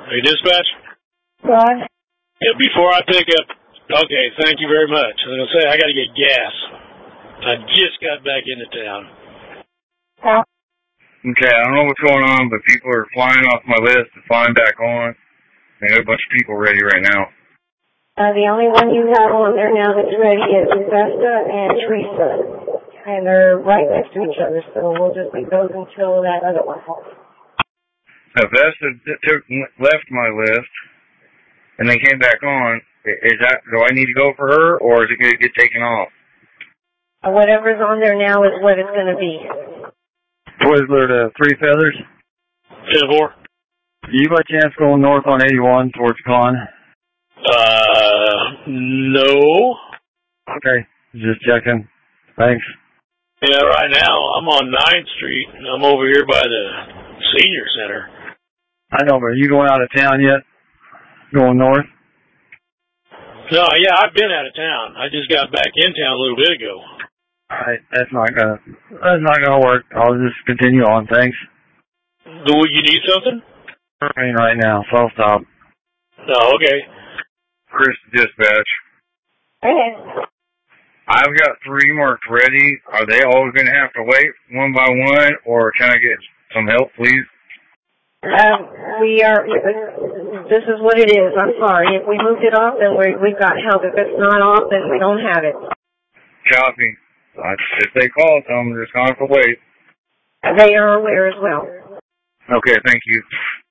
Hey, dispatch? Ron? Yeah, before I pick up, okay, thank you very much. I was going to say, I got to get gas. I just got back into town. Okay, I don't know what's going on, but people are flying off my list and flying back on. I got a bunch of people ready right now. The only one you have on there now that's ready is Vesta and Teresa. And they're right next to each other, so we'll just leave those until that other one holds. Now, Vesta left my list, and they came back on. Do I need to go for her, or is it going to get taken off? Whatever's on there now is what it's going to be. Twizzler to Three Feathers. 10-4. You by chance going north on 81 towards Con? No. Okay, just checking. Thanks. Yeah, right now I'm on 9th Street. I'm over here by the Senior Center. I know, but are you going out of town yet? Going north? No, yeah, I've been out of town. I just got back in town a little bit ago. Alright, that's not gonna work. I'll just continue on, thanks. Do you need something? Right now, so I'll stop. Oh, okay. Chris, dispatch. Okay. I've got 3 marked ready. Are they all going to have to wait one by one, or can I get some help, please? This is what it is. I'm sorry. If we moved it off, then we've got help. If it's not off, then we don't have it. Copy. If they call, tell them they're just going to have to wait. They are aware as well. Okay, thank you.